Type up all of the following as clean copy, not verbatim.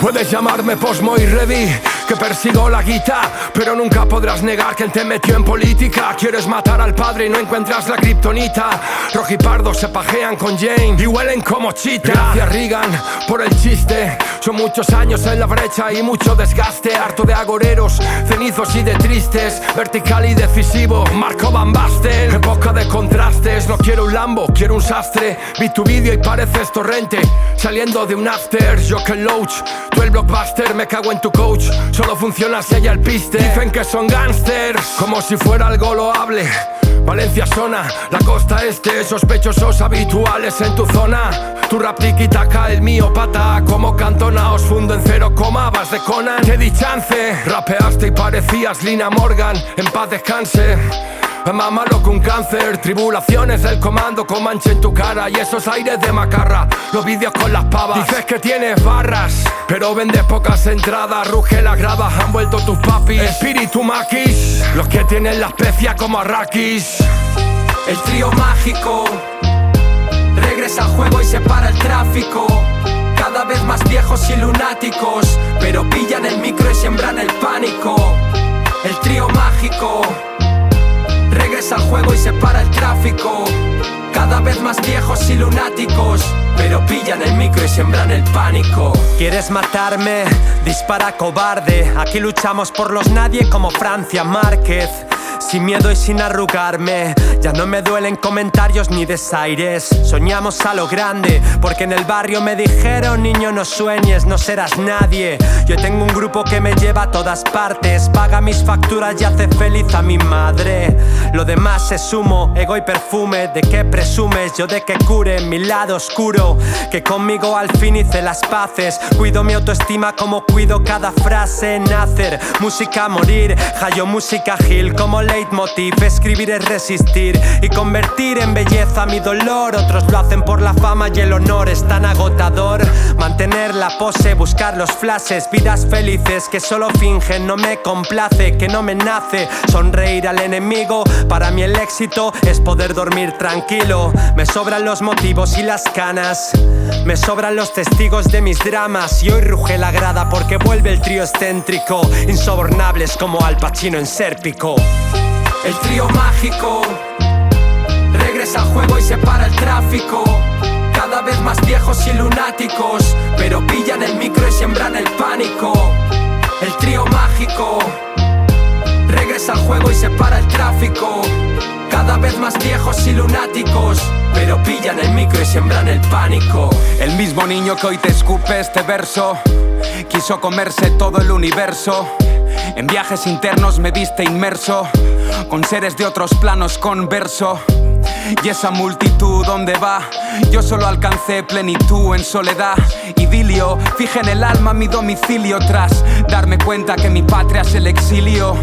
Puedes llamarme Posmo y Ready, que persigo la guita, pero nunca podrás negar que él te metió en política. Quieres matar al padre y no encuentras la kriptonita. Rojipardos se pajean con Jane y huelen como chita. Gracias Reagan por el chiste. Son muchos años en la brecha y mucho desgaste. Harto de agoreros, cenizos y de tristes. Vertical y decisivo, Marco Van Basten. Época de contrastes, no quiero un Lambo, quiero un sastre. Vi tu vídeo y pareces Torrente saliendo de un after. Yo que Loach, tú el blockbuster. Me cago en tu coach, solo funciona si hay alpiste. Dicen que son gangsters, como si fuera algo loable. Valencia zona, la costa este, sospechosos habituales en tu zona. Tu rap tiki-taka, el mío pata. Como Cantona, os fundo en 0, vas de Conan. Te di chance, rapeaste y parecías Lina Morgan. En paz descanse. Mámalo con cáncer, tribulaciones del comando con mancha en tu cara y esos aires de macarra, los vídeos con las pavas. Dices que tienes barras, pero vendes pocas entradas. Ruge las gravas, han vuelto tus papis. Espíritu maquis, los que tienen la especia como arrakis. El trío mágico regresa al juego y separa el tráfico. Cada vez más viejos y lunáticos, pero pillan el micro y siembran el pánico. El trío mágico regresa al juego y separa el tráfico. Cada vez más viejos y lunáticos, pero pillan el micro y siembran el pánico. ¿Quieres matarme? Dispara, cobarde. Aquí luchamos por los nadie como Francia Márquez. Sin miedo y sin arrugarme, ya no me duelen comentarios ni desaires. Soñamos a lo grande, porque en el barrio me dijeron: niño, no sueñes, no serás nadie. Yo tengo un grupo que me lleva a todas partes, paga mis facturas y hace feliz a mi madre. Lo demás es humo, ego y perfume. ¿De qué presumes? Yo de que cure mi lado oscuro, que conmigo al fin hice las paces. Cuido mi autoestima como cuido cada frase. Nacer, música morir, hallo música Gil como leitmotiv. Escribir es resistir y convertir en belleza mi dolor. Otros lo hacen por la fama y el honor es tan agotador. Mantener la pose, buscar los flashes, vidas felices que solo fingen. No me complace, que no me nace sonreír al enemigo. Para mí el éxito es poder dormir tranquilo. Me sobran los motivos y las canas, me sobran los testigos de mis dramas. Y hoy ruge la grada porque vuelve el trío excéntrico, insobornables como Al Pacino en Sérpico. El trío mágico regresa al juego y separa el tráfico. Cada vez más viejos y lunáticos, pero pillan el micro y siembran el pánico. El trío mágico regresa al juego y separa el tráfico. Cada vez más viejos y lunáticos, pero pillan el micro y siembran el pánico. El mismo niño que hoy te escupe este verso quiso comerse todo el universo. En viajes internos me viste inmerso con seres de otros planos converso. Y esa multitud, ¿dónde va? Yo solo alcancé plenitud en soledad. Idilio, fijé en el alma mi domicilio tras darme cuenta que mi patria es el exilio.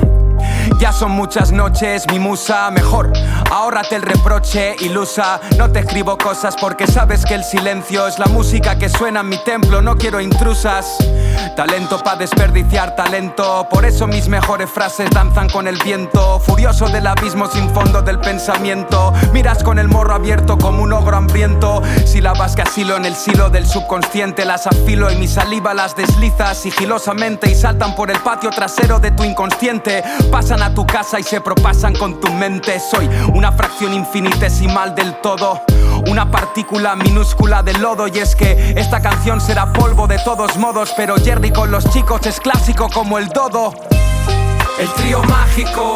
Ya son muchas noches, mi musa, mejor ahórrate el reproche ilusa. No te escribo cosas porque sabes que el silencio es la música que suena en mi templo. No quiero intrusas, talento pa' desperdiciar talento. Por eso mis mejores frases danzan con el viento. Furioso del abismo sin fondo del pensamiento. Miras con el morro abierto como un ogro hambriento. Sílabas que asilo en el silo del subconsciente. Las afilo y mi saliva las desliza sigilosamente y saltan por el patio trasero de tu inconsciente. Pasan a tu casa y se propasan con tu mente. Soy una fracción infinitesimal del todo, una partícula minúscula de lodo. Y es que esta canción será polvo de todos modos, pero Jerry con los chicos es clásico como el dodo. El trío mágico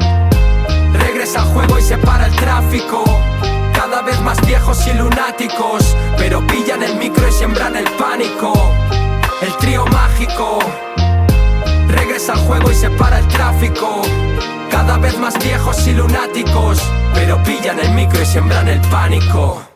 regresa al juego y separa el tráfico. Cada vez más viejos y lunáticos, pero pillan el micro y siembran el pánico. El trío mágico regresa al juego y separa el tráfico. Cada vez más viejos y lunáticos, pero pillan el micro y siembran el pánico.